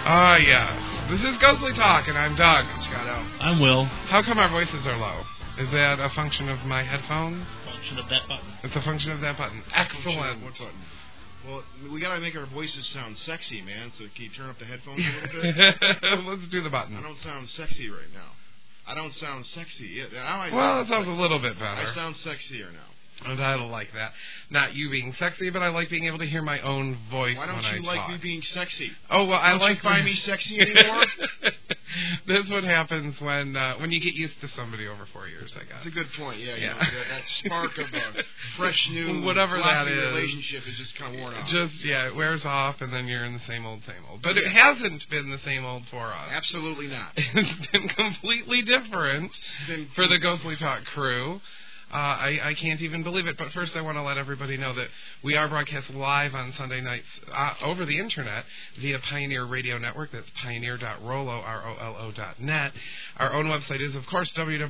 Yes. This is Ghostly Talk, and I'm Doug. Scott L. I'm Will. How come our voices are low? Is that a function of my headphones? Function of that button. It's a function of that button. Excellent. What button? Well, we gotta make our voices sound sexy, man. So can you turn up the headphones a little bit? Let's do the button. I don't sound sexy right now. I don't sound sexy. Well, it sounds a little bit better. I sound sexier now. And I don't like that. Not you being sexy, but I like being able to hear my own voice when I talk. Why don't you like me being sexy? Oh, well, don't you find me sexy anymore? That's what happens when you get used to somebody over 4 years, I guess. That's a good point, yeah. You know, that spark of a fresh, new, whatever that is, relationship is just kind of worn off. It wears off, and then you're in the same old. But it hasn't been the same old for us. Absolutely not. It's been completely different for the Ghostly Talk crew. I can't even believe it. But first I want to let everybody know that we are broadcast live on Sunday nights over the Internet via Pioneer Radio Network. That's pioneer.rolo, ROLO.net. Our own website is, of course,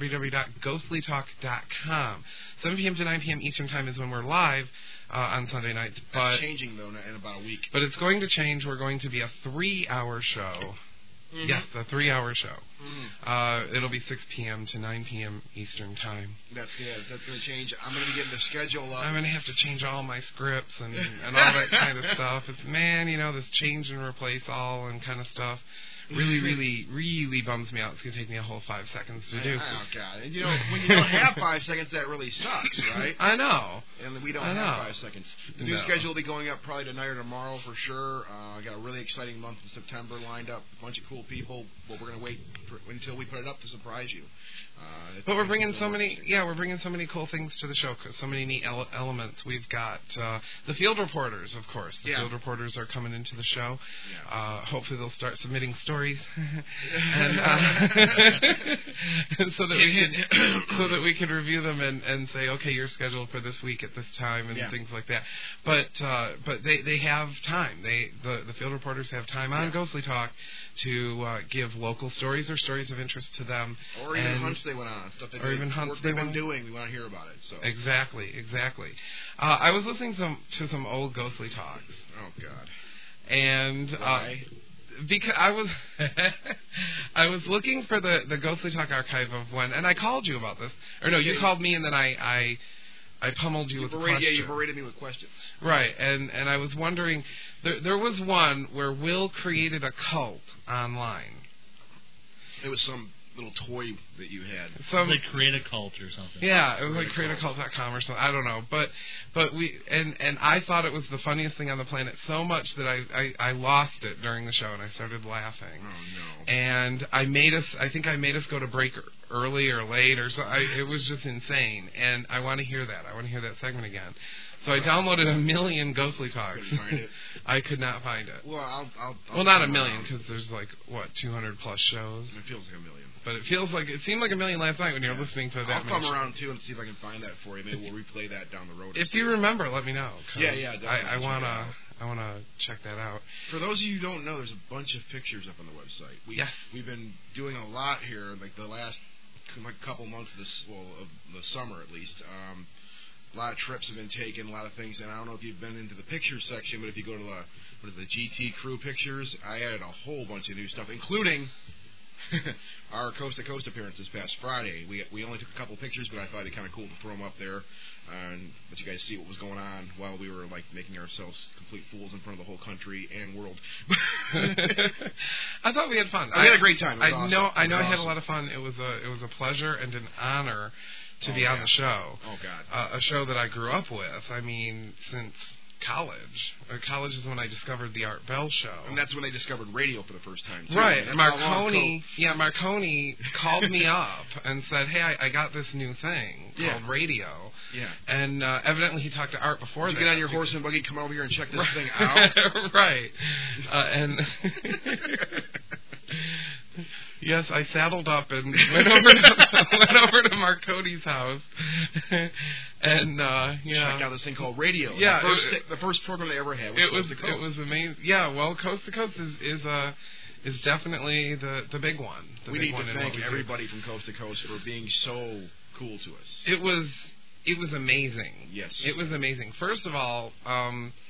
www.ghostlytalk.com. 7 p.m. to 9 p.m. Eastern Time is when we're live on Sunday nights. That's changing, though, in about a week. But it's going to change. We're going to be a 3-hour show. Mm-hmm. Yes, a 3-hour show. Mm-hmm. It'll be 6 p.m. to 9 p.m. Eastern Time. That's going to change. I'm going to be getting the schedule up. I'm going to have to change all my scripts and all that kind of stuff. It's, this change and replace all and kind of stuff really, really, really bums me out. It's going to take me a whole 5 seconds to do. Oh, God. And, when you don't have 5 seconds, that really sucks, right? I know. And we don't have 5 seconds. The new schedule will be going up probably tonight or tomorrow for sure. I got a really exciting month in September lined up. A bunch of cool people. But we're going to wait until we put it up to surprise you. But we're bringing so many cool things to the show. So many neat elements. We've got the field reporters, of course. The field reporters are coming into the show. Yeah. Hopefully they'll start submitting stories, and so that we can review them and say, okay, you're scheduled for this week at this time and things like that. But they have time. The field reporters have time on Ghostly Talk to give local stories or stories of interest to them, or even hunts they went on, stuff they've been doing. We want to hear about it. So exactly. I was listening to some old Ghostly Talks. Oh God. And why? Because I was looking for the Ghostly Talk archive of when, and I called you about this. Or no, you called me, and then I pummeled you with questions. Yeah, you berated me with questions. Right, and I was wondering, there was one where Will created a cult online. It was some little toy that you had. It was like Create a Cult or something. Yeah, it was like createacult.com or something. I don't know. But we and I thought it was the funniest thing on the planet so much that I lost it during the show and I started laughing. Oh no. And I think I made us go to break early or late or so. It was just insane. And I want to hear that. I want to hear that segment again. So I downloaded a million Ghostly Talks. Couldn't find it. I could not find it. Well, I'll not a million, because there's 200 plus shows. It feels like a million. But it seemed like a million last night when you were listening to that. I'll come around too and see if I can find that for you. Maybe we'll replay that down the road. If you remember, let me know. Yeah, definitely. I wanna check that out. For those of you who don't know, there's a bunch of pictures up on the website. We've been doing a lot here, like the last couple months of the summer at least. A lot of trips have been taken, a lot of things, and I don't know if you've been into the pictures section, but if you go to the GT Crew pictures, I added a whole bunch of new stuff, including our Coast to Coast appearance this past Friday. We only took a couple pictures, but I thought it'd be kind of cool to throw them up there and let you guys see what was going on while we were making ourselves complete fools in front of the whole country and world. I thought we had fun. We had a great time. It was awesome. I had a lot of fun. It was a pleasure and an honor to be on the show. Oh, God. A show that I grew up with. I mean, since college. College is when I discovered the Art Bell Show. And that's when they discovered radio for the first time, too. Right. And Marconi called me up and said, hey, I got this new thing called radio. Yeah. And evidently he talked to Art before that. Did you get on your horse and buggy, come over here and check this thing out? Right. And... Yes, I saddled up and went over to Marconi's house, and checked out this thing called radio. Yeah, the first program they ever had was Coast to Coast. It was amazing. Yeah, well, Coast to Coast is definitely the big one. We need to thank everybody from Coast to Coast for being so cool to us. It was amazing. Yes, it was amazing. First of all,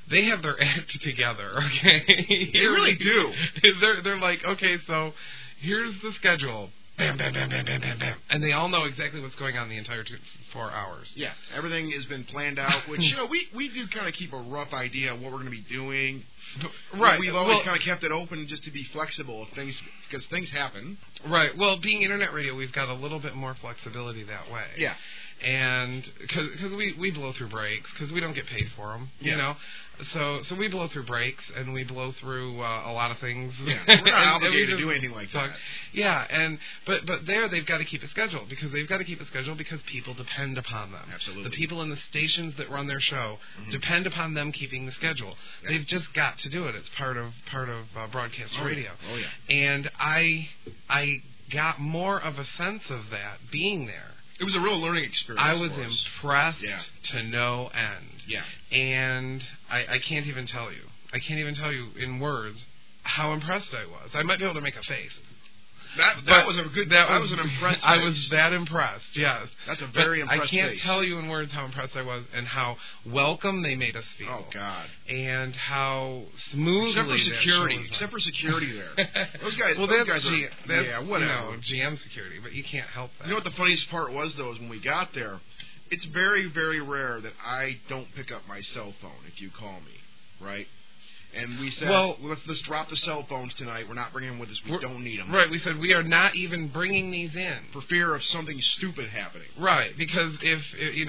they have their act together. Okay, they really do. They're like, okay, so here's the schedule. Bam, bam, bam, bam, bam, bam, bam. And they all know exactly what's going on the entire 4 hours. Yeah, everything has been planned out, which, we do kind of keep a rough idea of what we're going to be doing. Right. We've always kind of kept it open just to be flexible because things happen. Right. Well, being internet radio, we've got a little bit more flexibility that way. Yeah. And because we blow through breaks because we don't get paid for them, you know. So we blow through breaks and we blow through a lot of things. Yeah, we're not obligated to do anything like that. Yeah, but there they've got to keep a schedule because people depend upon them. Absolutely. The people in the stations that run their show depend upon them keeping the schedule. Yeah. They've just got to do it. It's part of broadcast radio. Oh yeah. And I got more of a sense of that being there. It was a real learning experience. I was impressed to no end. Yeah. And I can't even tell you. I can't even tell you in words how impressed I was. I might be able to make a face. That was an impressed face. I was that impressed, yes. That's a very impressed I can't face. tell you in words how impressed I was and how welcome they made us feel. Oh, God. And how smoothly Except for security there. Those guys, well, those that's guys are, whatever. GM security, but you can't help that. You know what the funniest part was, though, is when we got there, it's very, very rare that I don't pick up my cell phone if you call me, right? And we said, well, let's drop the cell phones tonight. We're not bringing them with us. We don't need them. Right. We said we are not even bringing these in. For fear of something stupid happening. Right. Because if,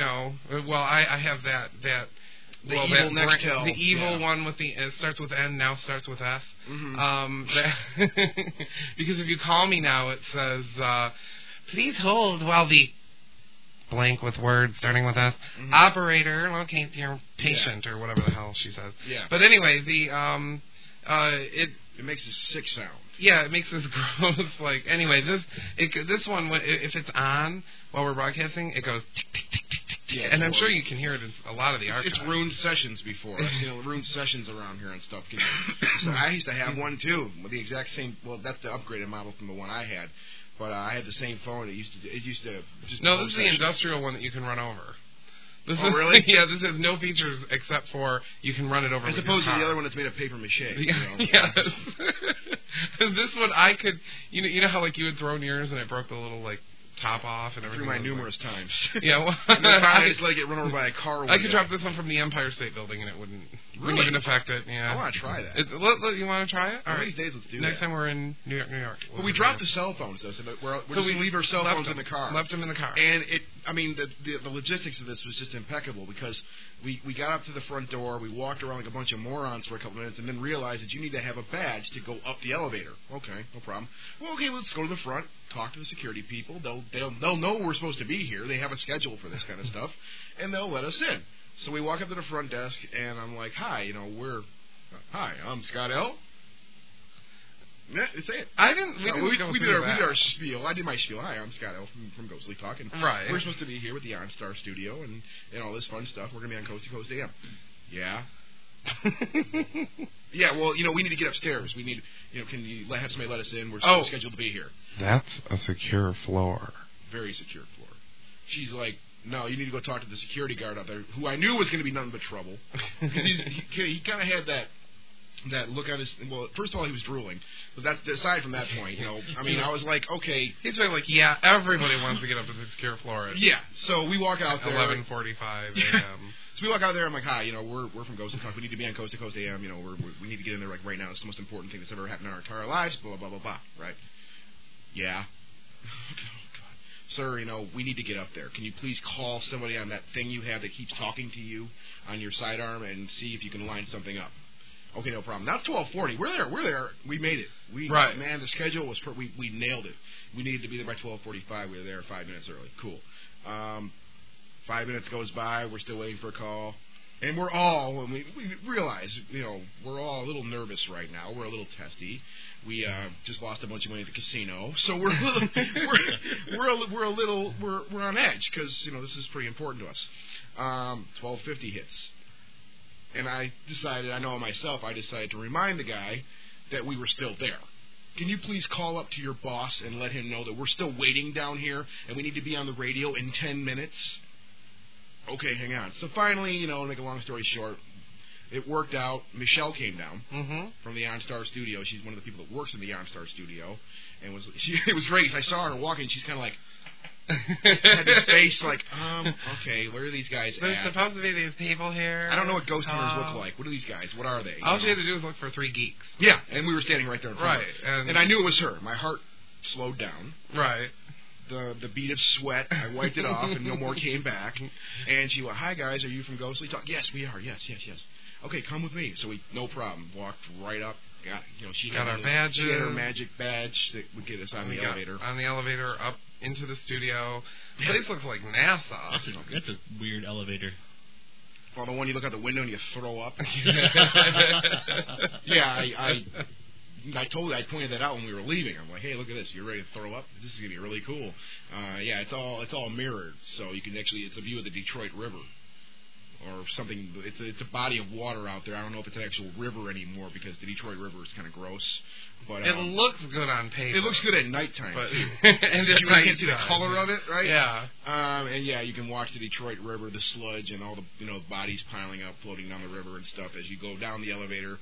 I have that the evil Nextel. The evil one with it starts with N, now starts with S. Mm-hmm. Because if you call me now, it says, please hold while the blank with words starting with S. Mm-hmm. Operator locates your patient or whatever the hell she says. Yeah. But anyway, it makes a sick sound. Yeah, it makes this gross. Like anyway, this one if it's on while we're broadcasting, it goes tick tick tick tick tick. Yeah, and I'm sure you can hear it in a lot of the archives. It's ruined sessions before. I've seen ruined sessions around here and stuff. So I used to have one too with the exact same. Well, that's the upgraded model from the one I had. But I had the same phone. It used to just. No, this is the industrial one that you can run over. Really? Yeah, this has no features except for you can run it over. As opposed to the other one that's made of paper mache. Yes. This one I could. You know how like you would throw yours and it broke the little like top off and everything. Through my numerous times. Yeah. Well, I just let it get run over by a car. I could drop this one from the Empire State Building and it wouldn't even affect it. Yeah. I want to try that. You want to try it? All right. These days, let's do Next time we're in New York. But we dropped the cell phones, though, so we leave our cell phones in the car. Left them in the car. And the logistics of this was just impeccable because we got up to the front door, we walked around like a bunch of morons for a couple minutes, and then realized that you need to have a badge to go up the elevator. Okay, no problem. Well, okay, let's go to the front, talk to the security people. They'll know we're supposed to be here. They have a schedule for this kind of stuff, and they'll let us in. So we walk up to the front desk, and I'm like, hi, hi, I'm Scott L. Yeah, say it. We did our spiel. I did my spiel. Hi, I'm Scott L. from Ghostly Talk. And right. We're supposed to be here with the OnStar Studio and all this fun stuff. We're going to be on Coast to Coast AM. Yeah. Yeah, well, we need to get upstairs. We need, can you have somebody let us in? We're scheduled to be here. That's a secure floor. Very secure floor. She's like, no, you need to go talk to the security guard out there, who I knew was going to be nothing but trouble. Because he kind of had that look on his. Well, first of all, he was drooling. But aside from that point, I was like, okay. He's like, yeah, everybody wants to get up to the secure floor. Yeah. So we walk out there. 11:45 a.m. So we walk out there. I'm like, hi, we're from Ghost to Talk. We need to be on Coast to Coast AM. We need to get in there like right now. It's the most important thing that's ever happened in our entire lives. Blah blah blah blah. Right? Yeah. Sir, we need to get up there. Can you please call somebody on that thing you have that keeps talking to you on your sidearm and see if you can line something up? Okay, no problem. Now it's 12:40. We're there. We made it. Right. Man, the schedule was we nailed it. We needed to be there by 12:45. We were there 5 minutes early. Cool. 5 minutes goes by. We're still waiting for a call. And we realize, we're all a little nervous right now. We're a little testy. We just lost a bunch of money at the casino, so we're on edge because this is pretty important to us. 12:50 hits, and I decided to remind the guy that we were still there. Can you please call up to your boss and let him know that we're still waiting down here and we need to be on the radio in 10 minutes? Okay, hang on. So finally, to make a long story short, it worked out. Michelle came down from the OnStar studio. She's one of the people that works in the OnStar studio, and it was great. I saw her walking. She's kind of like had this face like, okay, where are these guys There's at? supposed to be these people here. I don't know what ghost hunters look like. What are these guys? What are they? All she had to do was look for 3 geeks. Yeah, and we were standing right there in front of her. And I knew it was her. My heart slowed down. Right. The bead of sweat, I wiped it off, and no more came back. And she went, "Hi guys, are you from Ghostly Talk?" "Yes, we are. Yes. Okay, come with me." So we, no problem, walked right up. She got our badges. She had her magic badge that would get us on the elevator. On the elevator up into the studio. The place looks like NASA. That's a weird elevator. Well, the one you look out the window and you throw up. Yeah, I pointed that out when we were leaving. I'm like, "Hey, look at this! You're ready to throw up? This is gonna be really cool." Yeah, it's all mirrored, so you can actually, it's a view of the Detroit River or something. It's a body of water out there. I don't know if it's an actual river anymore because the Detroit River is kind of gross. But it looks good on paper. It looks good at nighttime too. And you can see the color of it, right? Yeah. And yeah, you can watch the Detroit River, the sludge, and all the bodies piling up, floating down the river and stuff as you go down the elevator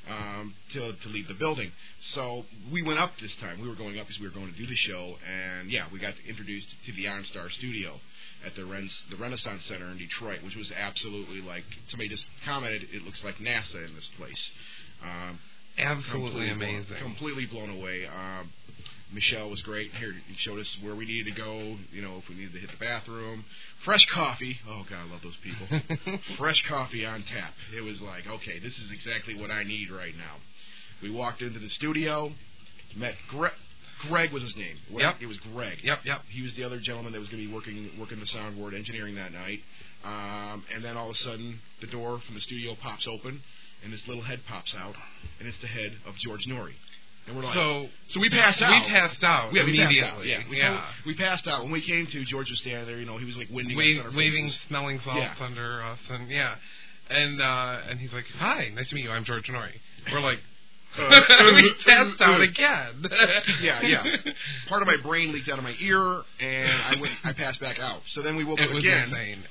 to leave the building. So we went up this time. We were going up because we were going to do the show, and yeah, we got introduced to the OnStar studio at the Renaissance Center in Detroit, which was absolutely like, somebody just commented, it looks like NASA in this place. Absolutely amazing. Completely blown away. Michelle was great. Here, showed us where we needed to go, if we needed to hit the bathroom. Fresh coffee. Oh, God, I love those people. Fresh coffee on tap. It was like, okay, this is exactly what I need right now. We walked into the studio, met Greg was his name. Yep. It was Greg. Yep. He was the other gentleman that was going to be working the soundboard, engineering that night. And then all of a sudden, the door from the studio pops open, and this little head pops out, and it's the head of George Noory. And we're like, so we passed out. We passed out immediately. We passed out. We passed out. When we came to, George was standing there. He was like waving smelling salts under us, and he's like, "Hi, nice to meet you. I'm George Noory." We're like, we passed out again. Yeah. Part of my brain leaked out of my ear, and I passed back out. So then we woke up again. It was insane.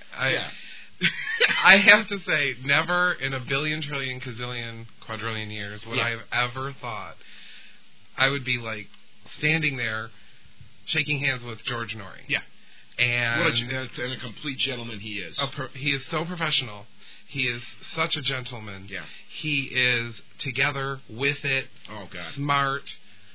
I have to say, never in a billion, trillion, gazillion, quadrillion years would I have ever thought I would be like standing there shaking hands with George Noory. Yeah. And a complete gentleman he is. He is so professional. He is such a gentleman. Yeah. He is together with it. Oh, God. Smart.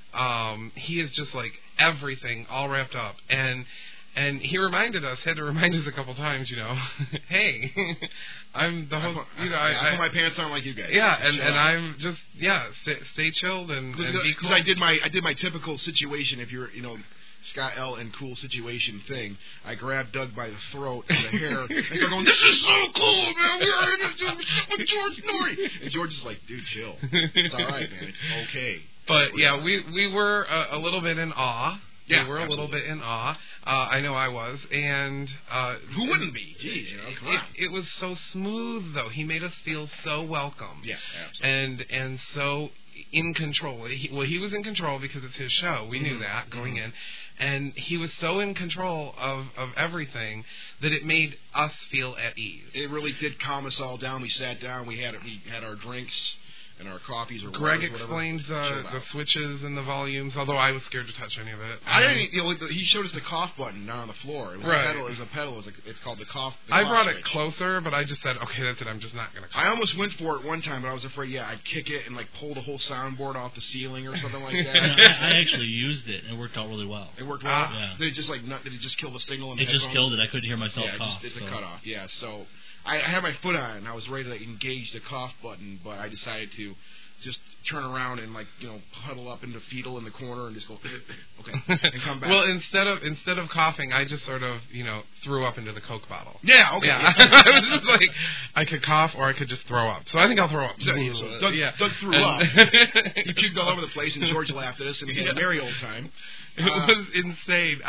He is just like everything all wrapped up. And he had to remind us a couple times, hey, I'm the host. I put my pants on like you guys. Yeah, and I'm just stay chilled and be cool. Because I did my typical situation. If you're Scott L. and cool situation thing, I grabbed Doug by the throat and the hair and started going, "This is so cool, man! We're in with George Noory." And George is like, "Dude, chill. It's all right, man. It's okay." But yeah, we were a little bit in awe. Yeah, we were a little bit in awe. I know I was, and who wouldn't be? Jeez, come on. It was so smooth, though. He made us feel so welcome. Yeah, absolutely. And so in control. He was in control because it's his show. We knew that going in, and he was so in control of everything that it made us feel at ease. It really did calm us all down. We sat down. We had our drinks and our coffees or Greg explained the switches and the volumes, although I was scared to touch any of it. I didn't. He showed us the cough button down on the floor. It was right. a pedal. It was a pedal. It's called the cough. I brought switch. It closer, but I just said, okay, that's it. I'm just not gonna. I almost went for it one time, but I was afraid. Yeah, I'd kick it and like pull the whole soundboard off the ceiling or something like that. I actually used it, and it worked out really well. It worked well. Yeah. Did it just kill the signal? In it the just headphones? killed it. I couldn't hear myself cough. It's a cutoff. Yeah, so I had my foot on it, and I was ready to engage the cough button, but I decided to just turn around and huddle up into fetal in the corner and just go okay and come back. Well, instead of coughing, I just sort of threw up into the Coke bottle. Yeah, okay. Yeah. I was just like, I could cough or I could just throw up. So I think I'll throw up. So Doug threw up. He puked all over the place, and George laughed at us, and we had a merry old time. It was insane.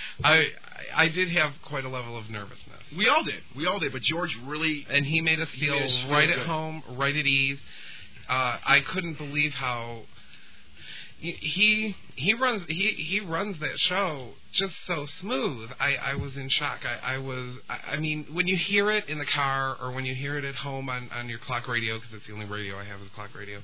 I did have quite a level of nervousness. We all did, but George really... And he made us feel right at home, right at ease. I couldn't believe how he runs that show just so smooth. I was in shock. I mean, when you hear it in the car or when you hear it at home on your clock radio, because it's the only radio I have is clock radio.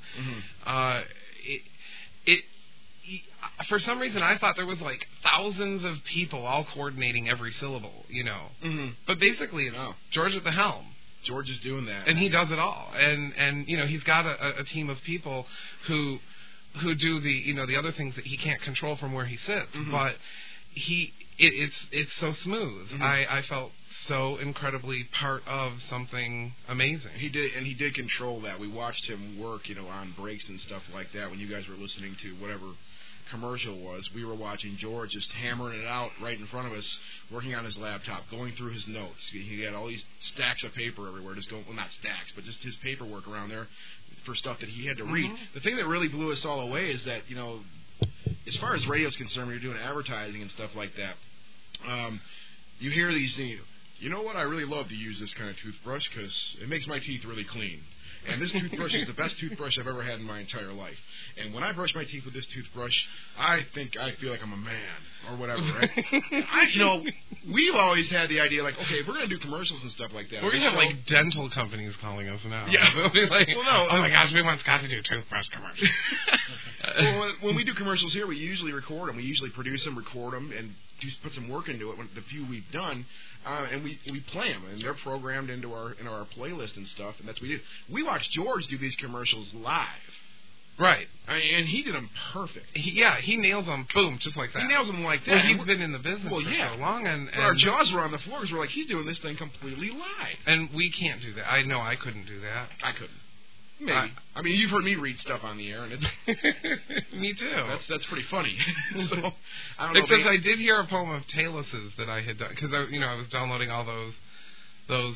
It for some reason I thought there was like thousands of people all coordinating every syllable, But basically, George at the helm. George is doing that, and he does it all. And he's got a team of people who do the other things that he can't control from where he sits. But it's so smooth. I felt so incredibly part of something amazing. He did control that. We watched him work, on breaks and stuff like that. When you guys were listening to whatever commercial was, we were watching George just hammering it out right in front of us, working on his laptop, going through his notes. He had all these stacks of paper everywhere, not stacks, but just his paperwork around there for stuff that he had to read. The thing that really blew us all away is that, as far as radio's concerned, when you're doing advertising and stuff like that, you hear these things. You know what? I really love to use this kind of toothbrush because it makes my teeth really clean. And this toothbrush is the best toothbrush I've ever had in my entire life. And when I brush my teeth with this toothbrush, I feel like I'm a man or whatever, right? We've always had the idea, like, okay, if we're going to do commercials and stuff like that. We're going to have, like, dental companies calling us now. Yeah. Like, well, no. Oh, my gosh, we want Scott to do toothbrush commercials. Well, when we do commercials here, we usually record them. We usually produce them, record them, and put some work into it. The few we've done, and we play them, and they're programmed into our playlist and stuff, and that's what we do. We watched George do these commercials live. Right. And he did them perfect. He nails them, boom, just like that. He nails them like that. Well, he's been in the business for so long. And our jaws were on the floor because we're like, he's doing this thing completely live. And we can't do that. I know I couldn't do that. I couldn't. Maybe. I mean, you've heard me read stuff on the air, and it's... Me too. That's pretty funny. So, I don't know. Except I did hear a poem of Taylor's that I had done, because I was downloading all those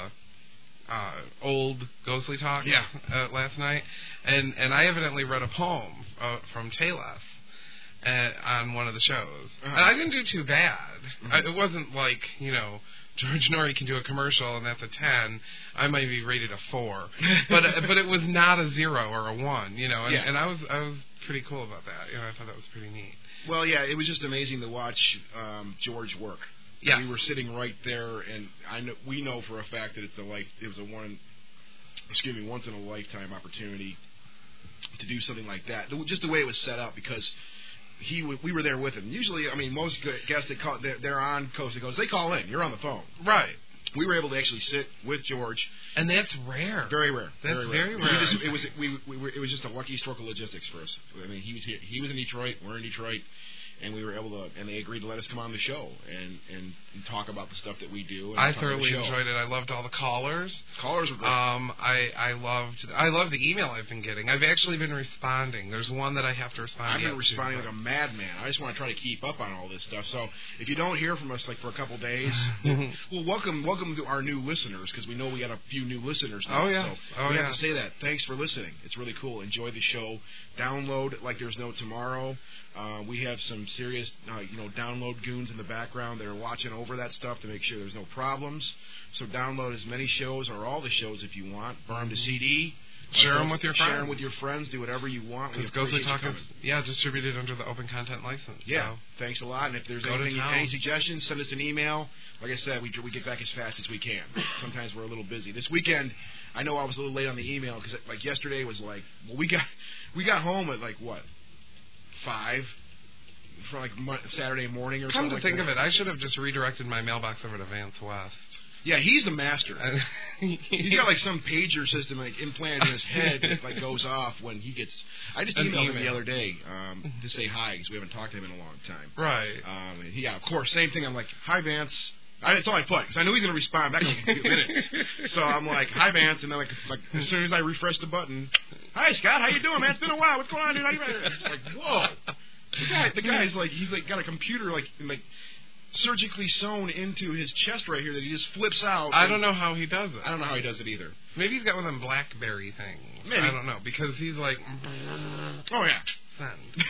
old Ghostly Talks last night, and I evidently read a poem from Taylor on one of the shows. And I didn't do too bad. It wasn't like, George Norrie can do a commercial and that's a 10. I might be rated a 4, but it was not a 0 or a 1, And I was pretty cool about that. I thought that was pretty neat. Well, yeah, it was just amazing to watch George work. Yeah, we were sitting right there, and we know for a fact that it was a once in a lifetime opportunity to do something like that. Just the way it was set up, because we were there with him. Usually, I mean, most guests they're on Coast to Coast. They call in. You're on the phone. Right. We were able to actually sit with George, and that's rare. Very rare. That's very rare. It was just a lucky stroke of logistics for us. I mean, he was here. He was in Detroit. We're in Detroit. And we were able to, and they agreed to let us come on the show and talk about the stuff that we do. And I thoroughly enjoyed it. I loved all the callers. Callers were great. I love the email I've been getting. I've actually been responding. There's one that I have to respond to. I've been responding like a madman. I just want to try to keep up on all this stuff. So if you don't hear from us like for a couple days, well, welcome to our new listeners, because we know we got a few new listeners now. Oh yeah. So we have to say that. Thanks for listening. It's really cool. Enjoy the show. Download like there's no tomorrow. We have some serious, download goons in the background that are watching over that stuff to make sure there's no problems. So download as many shows or all the shows if you want. Burn them to CD. Share them with your friends. Share them with your friends. Do whatever you want. Because Ghostly Talk is distributed under the Open Content License. Yeah, so thanks a lot. And if there's any suggestions, send us an email. Like I said, we get back as fast as we can. Sometimes we're a little busy. This weekend, I know I was a little late on the email because like yesterday was like, well, we got home at like what, 5 for like Saturday morning or something. Come to think of it, I should have just redirected my mailbox over to Vance West. Yeah, he's the master. He's got like some pager system like implanted in his head that like goes off when he gets. I just emailed him the other day to say hi because we haven't talked to him in a long time. Right. Yeah, of course, same thing. I'm like, hi Vance. That's all I put because I knew he's going to respond back in a few minutes. So I'm like, hi Vance, and then like as soon as I refresh the button, hi Scott, how you doing, man? It's been a while. What's going on, dude? How you doing? It's like, whoa. The guy's like, he's like got a computer like surgically sewn into his chest right here that he just flips out. I don't know how he does it. I don't know how he does it either. Maybe he's got one of them BlackBerry things. Maybe. I don't know, because he's like, oh yeah, send.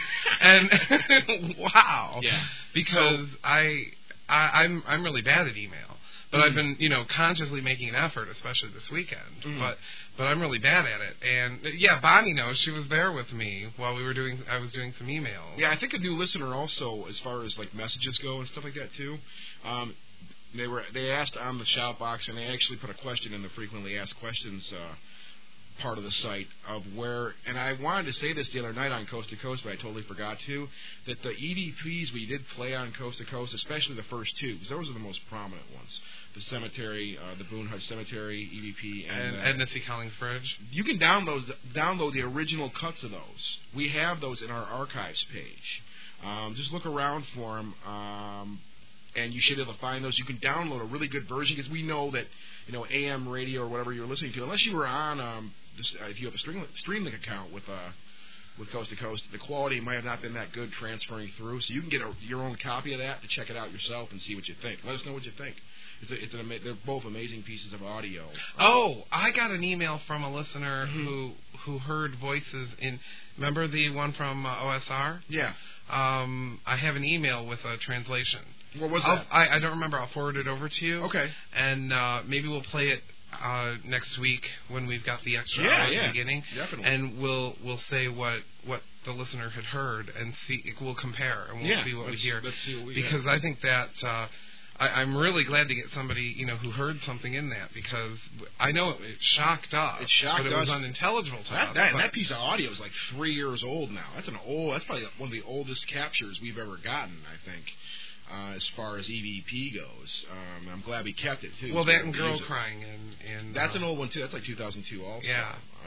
And wow. Yeah. Because I'm really bad at email. But I've been, consciously making an effort, especially this weekend. But I'm really bad at it. And yeah, Bonnie knows. She was there with me while I was doing some emails. Yeah, I think a new listener also, as far as like messages go and stuff like that too. They asked on the shout box, and they actually put a question in the frequently asked questions part of the site of where, and I wanted to say this the other night on Coast to Coast, but I totally forgot to, that the EVPs we did play on Coast to Coast, especially the first two, because those are the most prominent ones. The Cemetery, the Boone Hutch Cemetery EVP, and Missy Collins Bridge. You can download the original cuts of those. We have those in our archives page. Just look around for them. And you should be able to find those. You can download a really good version because we know that, AM radio or whatever you're listening to, unless you were on, if you have a Streamlink account with Coast to Coast, the quality might have not been that good transferring through. So you can get your own copy of that to check it out yourself and see what you think. Let us know what you think. They're both amazing pieces of audio. Oh, I got an email from a listener who heard voices in. Remember the one from OSR? Yeah. I have an email with a translation. What was that? I don't remember. I'll forward it over to you. Okay. And maybe we'll play it next week when we've got the extra hour at the beginning. Definitely. And we'll say what the listener had heard and see. We'll compare and we'll see what we hear. Let's see what we because I think that I'm really glad to get somebody who heard something in that, because I know it shocked us. It shocked us. But it was unintelligible to us. That piece of audio is like 3 years old now. That's probably one of the oldest captures we've ever gotten, I think. As far as EVP goes, I'm glad we kept it too. Well, that and Girl Crying, and that's an old one too. That's like 2002 also. Yeah.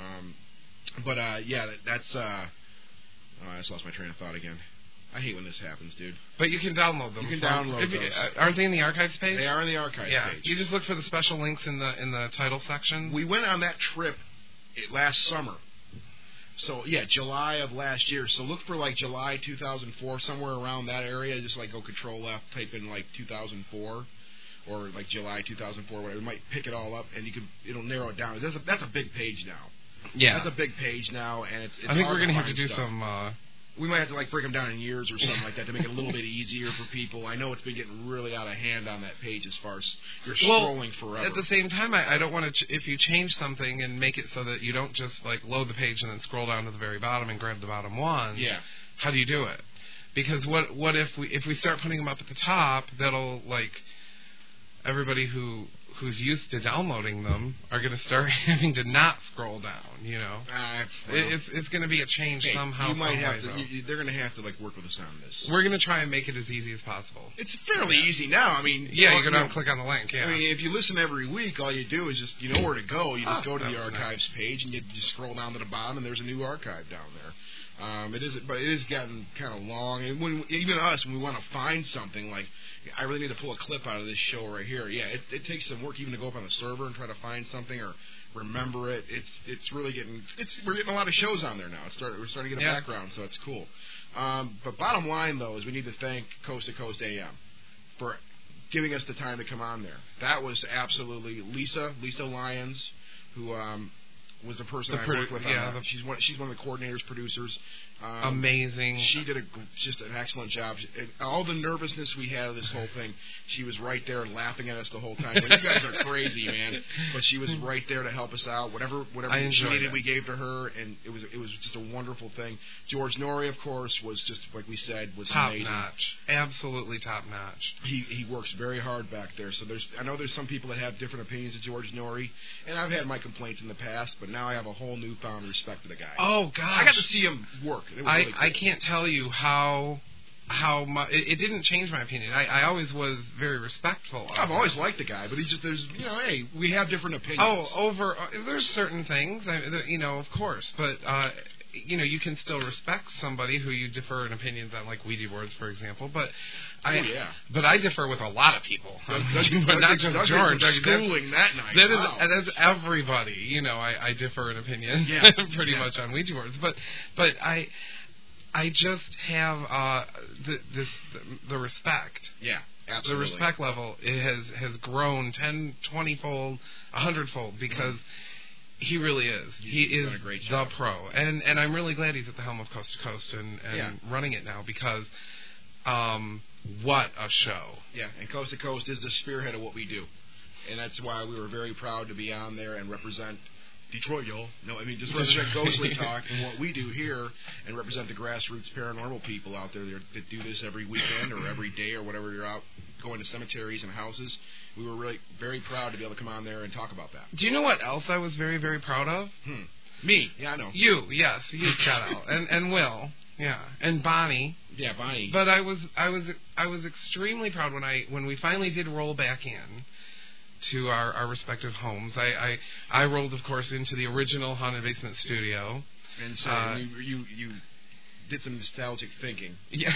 That's. I just lost my train of thought again. I hate when this happens, dude. But you can download them. You can download those. Aren't they in the archives page? They are in the archives page. You just look for the special links in the title section. We went on that trip last summer. So, July of last year. So look for, like, July 2004, somewhere around that area. Just, like, go Control-F, type in, like, 2004, or, like, July 2004, whatever. It might pick it all up, and it'll narrow it down. That's a big page now. Yeah. That's a big page now, and it's I think we're going to have to do some... we might have to, like, break them down in years or something like that to make it a little bit easier for people. I know it's been getting really out of hand on that page as far as you're scrolling forever. At the same time, I don't want to... if you change something and make it so that you don't just, like, load the page and then scroll down to the very bottom and grab the bottom one, how do you do it? Because what if we start putting them up at the top, that'll, like... everybody who's used to downloading them are going to start having to not scroll down, It's going to be a change somehow. You might have to. They're going to have to work with us on this. We're going to try and make it as easy as possible. It's fairly easy now. I mean, you go down and click on the link. Yeah. I mean, if you listen every week, all you do is just where to go. You just go to the archives page and you just scroll down to the bottom, and there's a new archive down there. But it has gotten kind of long, and even us, when we want to find something, like I really need to pull a clip out of this show right here. Yeah, it takes some work even to go up on the server and try to find something or remember it. It's really we're getting a lot of shows on there now. We're starting to get a background, so it's cool. But bottom line though is we need to thank Coast to Coast AM for giving us the time to come on there. That was absolutely Lisa Lyons, who was the person I worked with. She's one of the coordinators, producers. Amazing. She did just an excellent job. All the nervousness we had of this whole thing, she was right there laughing at us the whole time. Well, you guys are crazy, man. But she was right there to help us out. Whatever she needed, we gave to her, and it was just a wonderful thing. George Norrie, of course, was just like we said, was top amazing. Notch, absolutely top notch. He works very hard back there. So I know there's some people that have different opinions of George Norrie, and I've had my complaints in the past, but now I have a whole newfound respect for the guy. Oh gosh, I got to see him work. It was really cool. I can't tell you how much it didn't change my opinion. I always was very respectful. I've always liked the guy, but he's just hey, we have different opinions. There's certain things, of course, but you can still respect somebody who you differ in opinions on, like Ouija boards, for example. But I differ with a lot of people, but not just George. Schooling that night. That's everybody. I differ in opinion, pretty much on Ouija boards. But I just have the respect. Yeah, absolutely. The respect level has grown 10, 20-fold, 100-fold because he really is. He is the pro. And I'm really glad he's at the helm of Coast to Coast and running it now because what a show. Yeah, and Coast to Coast is the spearhead of what we do. and that's why we were very proud to be on there and represent Detroit, y'all. No, I mean, just represent Ghostly Talk and what we do here and represent the grassroots paranormal people out there that do this every weekend or every day or whatever you're out going to cemeteries and houses. We were really very proud to be able to come on there and talk about that. Do you know what else I was very, very proud of? Me. Yeah, I know. You, yes. You, shout out. And Will. Yeah. And Bonnie. Yeah, Bonnie. But I was extremely proud when we finally did roll back in to our respective homes. I rolled, of course, into the original Haunted Basement studio. And so you did some nostalgic thinking. Yeah.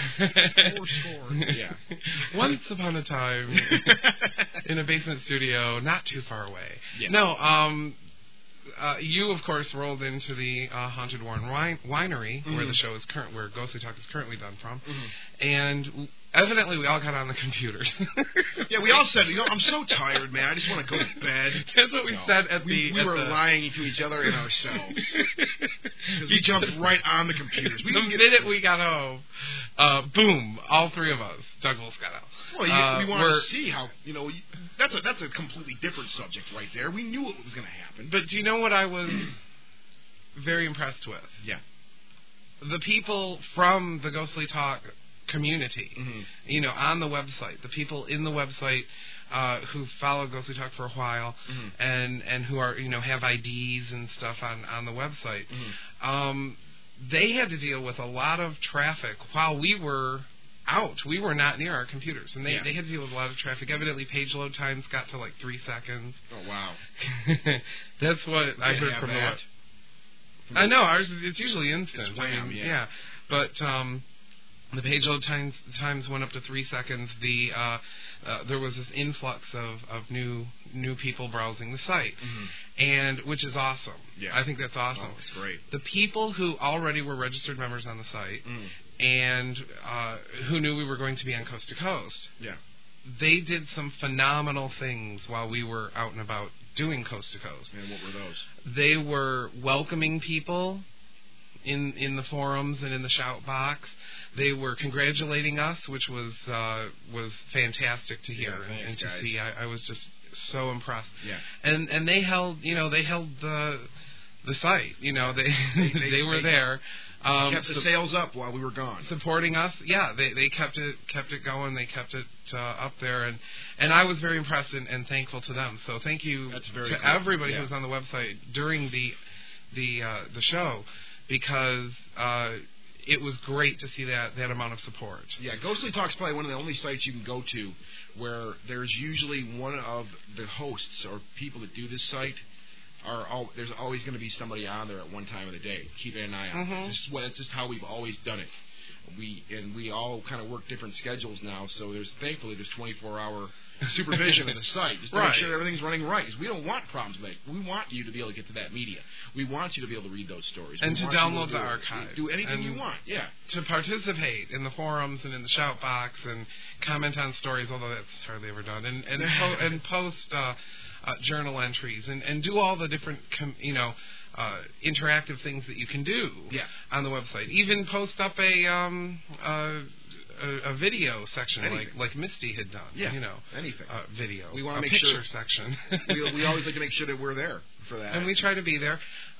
Yeah. Once upon a time in a basement studio not too far away. Yeah. No, you, of course, rolled into the Haunted Warren Winery, where the show is where Ghostly Talk is currently done from. And evidently, we all got on the computers. Yeah, we all said, I'm so tired, man. I just want to go to bed. That's what we said at we were lying to each other and ourselves. Because we jumped right on the computers. The minute we got home, boom, all three of us, Douglas got out. Well, we wanted to see how, that's a completely different subject right there. We knew what was going to happen. But do you know what I was very impressed with? Yeah. The people from the Ghostly Talk community, on the website, the people in the website who follow Ghostly Talk for a while and who are, have IDs and stuff on the website, they had to deal with a lot of traffic while we were out. We were not near our computers, and they had to deal with a lot of traffic. Evidently, page load times got to like 3 seconds. Oh, wow. That's what I heard from that. I know, ours, it's usually instant. Yeah. But the page load times went up to 3 seconds. There was this influx of new people browsing the site, and which is awesome. Yeah. I think that's awesome. Oh, it's great. The people who already were registered members on the site and who knew we were going to be on Coast to Coast, they did some phenomenal things while we were out and about doing Coast to Coast. And what were those? They were welcoming people in the forums and in the shout box. They were congratulating us, which was fantastic to hear and to see. I was just so impressed. Yeah. And they held the site. They were there. Kept the sales up while we were gone. Supporting us. Yeah, they kept it going. They kept it up there, and I was very impressed and thankful to them. So thank you to everybody who was on the website during the show, because it was great to see that amount of support. Yeah, Ghostly Talk's probably one of the only sites you can go to where there's usually one of the hosts or people that do this site. There's always going to be somebody on there at one time of the day, keeping an eye on it. It's just how we've always done it. We all kind of work different schedules now, so thankfully there's 24-hour supervision of the site, just to make sure everything's running right. Because we don't want problems with it. We want you to be able to get to that media. We want you to be able to read those stories. And to download the archive. Do anything you want, To participate in the forums and in the shout box and comment on stories, although that's hardly ever done, and post journal entries and do all the different interactive things that you can do on the website. Even post up a video section like Misty had done. Yeah, anything. Video. We want to make picture section. we always like to make sure that we're there for that. And we try to be there.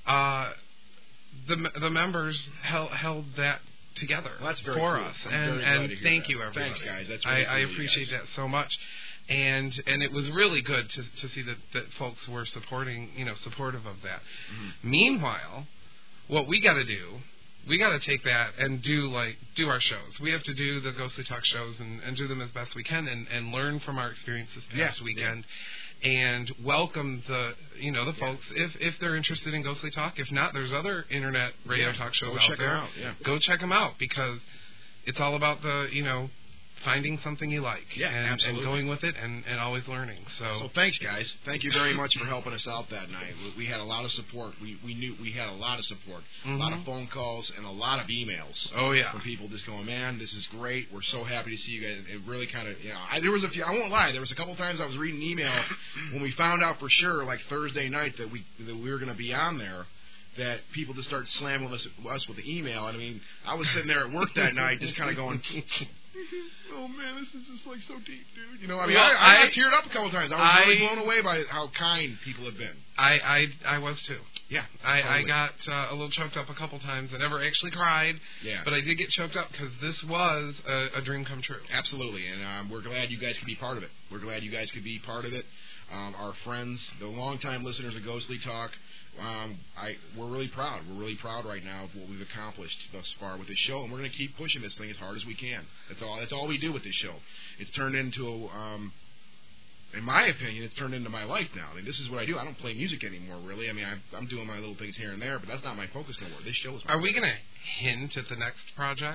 The members held that together for us. And thank you, everybody. Thanks, guys. That's really I appreciate that so much. And it was really good to see that folks were supportive of that. Meanwhile, what we got to do, we got to take that and do our shows. We have to do the Ghostly Talk shows and do them as best we can and learn from our experiences past weekend and welcome the folks if they're interested in Ghostly Talk. If not, there's other internet radio talk shows out there. Go check them out, because it's all about the finding something you like and going with it and always learning. So thanks, guys. Thank you very much for helping us out that night. We had a lot of support. We knew we had a lot of support, a lot of phone calls and a lot of emails. Oh yeah, from people just going, man, this is great. We're so happy to see you guys. It really kind of there was a few. I won't lie. There was a couple times I was reading email when we found out for sure, like Thursday night, that we were going to be on there, that people just started slamming us with the email. And I mean, I was sitting there at work that night just kind of going, Oh man, this is just like so deep, dude. You know, I mean, I teared up a couple times. I was really blown away by how kind people have been. I was too. Yeah, I got a little choked up a couple times. I never actually cried. Yeah. But I did get choked up because this was a dream come true. Absolutely, and we're glad you guys could be part of it. We're glad you guys could be part of it. Our friends, the longtime listeners of Ghostly Talk. We're really proud. We're really proud right now of what we've accomplished thus far with this show, and we're going to keep pushing this thing as hard as we can. That's all we do with this show. It's turned into, in my opinion, it's turned into my life now. I mean, this is what I do. I don't play music anymore, really. I mean, I'm doing my little things here and there, but that's not my focus no more. This show is. Are we going to hint at the next project?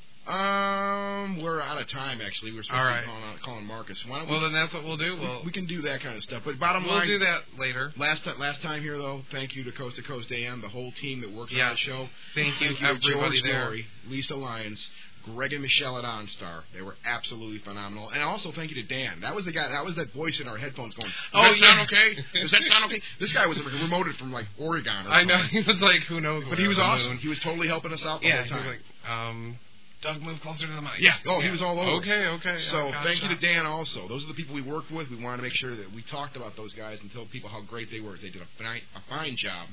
We're out of time, actually. We're supposed to be calling Marcus. Why don't then that's what we'll do. We can do that kind of stuff. But bottom line... We'll do that later. Last time here, though, thank you to Coast AM, the whole team that works on that show. Thank you everybody George there. Laurie, Lisa Lyons, Greg and Michelle at OnStar. They were absolutely phenomenal. And also thank you to Dan. That was the guy. That was that voice in our headphones going, Does that sound okay? Does that sound okay? This guy was remoted from, like, Oregon or something. I know. He was like, who knows. But he was awesome. He was totally helping us out the whole time. He was like, Doug, move closer to the mic. Yeah. He was all over. Okay. So thank you to Dan also. Those are the people we worked with. We wanted to make sure that we talked about those guys and told people how great they were. They did a fine job.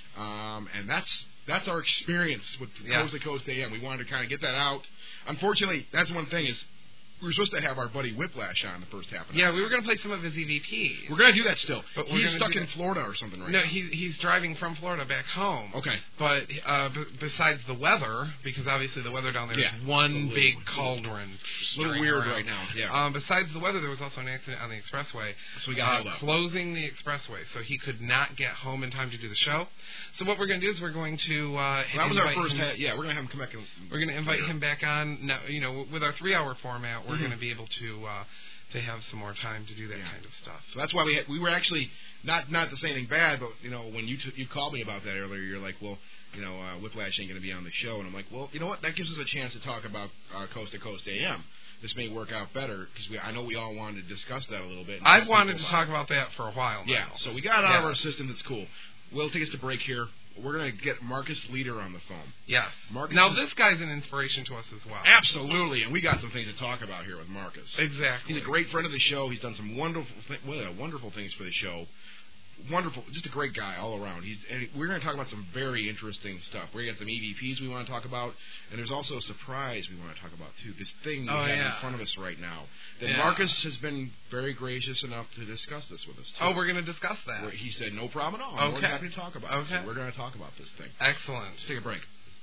And that's our experience with Coast to Coast AM. We wanted to kind of get that out. Unfortunately, that's one thing is we were supposed to have our buddy Whiplash on the first half of it. Yeah, we were going to play some of his EVPs. We're going to do that still. But he's stuck in Florida or something right now. No, he's driving from Florida back home. Okay. But besides the weather, because obviously the weather down there is one big cauldron. It's a little weird right now, yeah. Besides the weather, there was also an accident on the expressway. So we got held up. Closing the expressway, so he could not get home in time to do the show. So what we're going to do is we're going to that was our first we're going to have him come back. We're going to invite him back on. Now, with our 3-hour format, we're going to be able to have some more time to do that kind of stuff. So that's why we were actually not to say anything bad, but when you called me about that earlier, you're like, well, Whiplash ain't going to be on the show, and I'm like, well, you know what? That gives us a chance to talk about Coast to Coast AM. This may work out better because I know we all wanted to discuss that a little bit. I've wanted to talk about that for a while now. Yeah, so we got it out of our system. That's cool. We'll take us to break here. We're going to get Marcus Leader on the phone. Yes. Now, this guy's an inspiration to us as well. Absolutely, and we got some things to talk about here with Marcus. Exactly. He's a great friend of the show. He's done some wonderful things for the show. Wonderful, just a great guy all around. And we're going to talk about some very interesting stuff. We're going to get some EVPs we want to talk about, and there's also a surprise we want to talk about, too. This thing we have in front of us right now. That Marcus has been very gracious enough to discuss this with us, too. Oh, we're going to discuss that. He said, no problem at all. I'm more than happy to talk about it. So we're going to talk about this thing. Excellent. Let's take a break.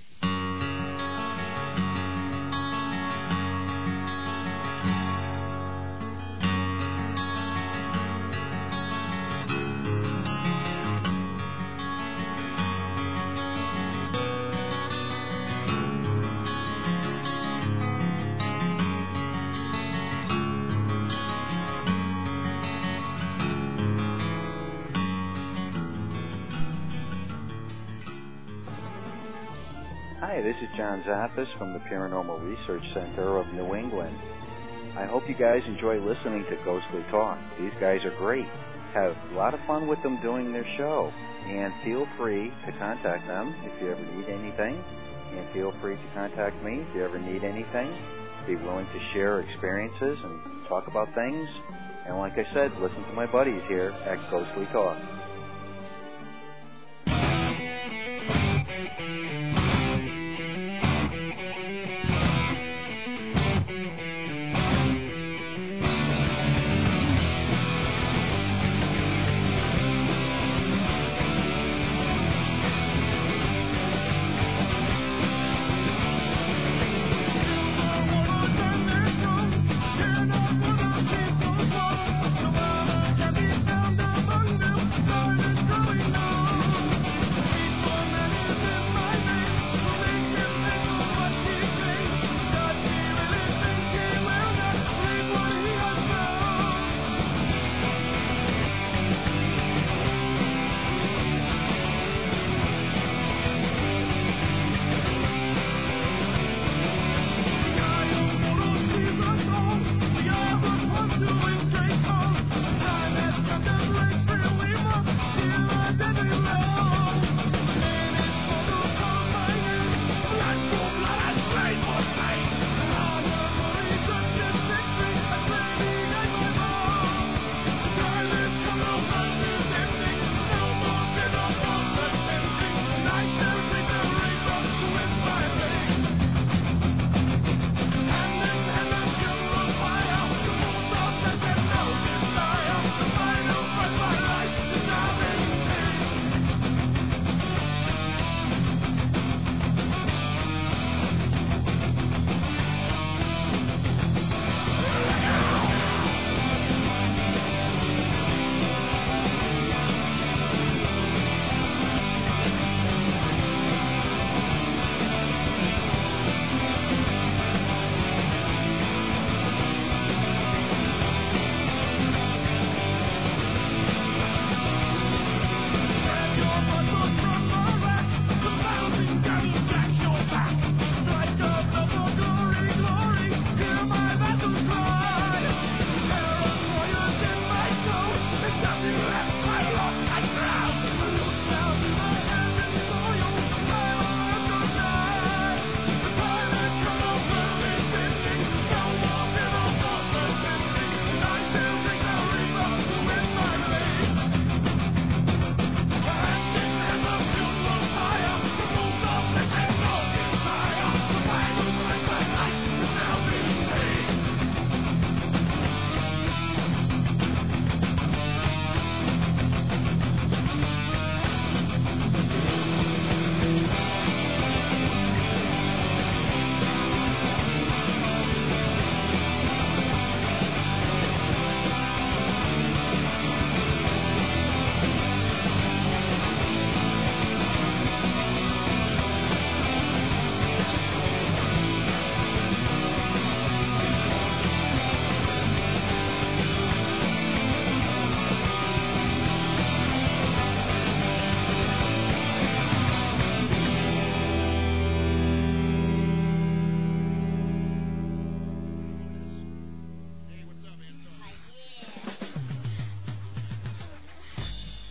Hi, this is John Zappis from the Paranormal Research Center of New England. I hope you guys enjoy listening to Ghostly Talk. These guys are great. Have a lot of fun with them doing their show. And feel free to contact them if you ever need anything. And feel free to contact me if you ever need anything. Be willing to share experiences and talk about things. And like I said, listen to my buddies here at Ghostly Talk.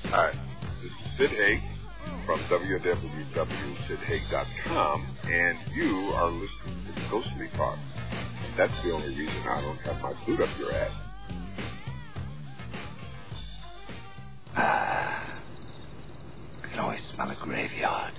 Hi, this is Sid Haig from www.sidhaig.com, and you are listening to Ghostly Talk. That's the only reason I don't have my boot up your ass. I can always smell a graveyard.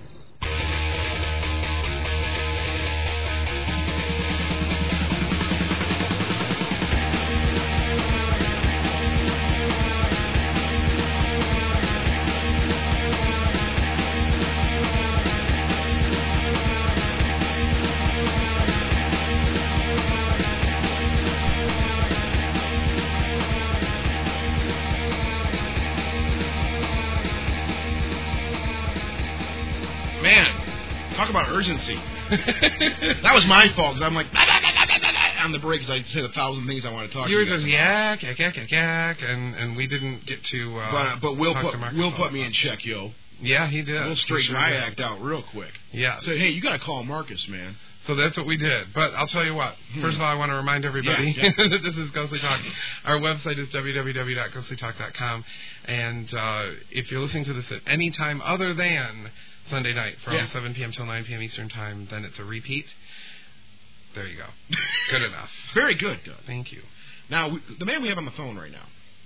Talk about urgency. That was my fault, because I'm like, on the break, because I said 1,000 things I want to talk to you. You were just yak, and we didn't get to but Will put me in check, yo. Yeah, he did. We'll straighten my act out real quick. Yeah. Said, hey, you got to call Marcus, man. So that's what we did. But I'll tell you what. First of all, I want to remind everybody that this is Ghostly Talk. Our website is www.ghostlytalk.com. And if you're listening to this at any time other than Sunday night from 7 p.m. till 9 p.m. Eastern Time, then it's a repeat. There you go. Good enough. Very good, Doug. Thank you. Now, the man we have on the phone right now,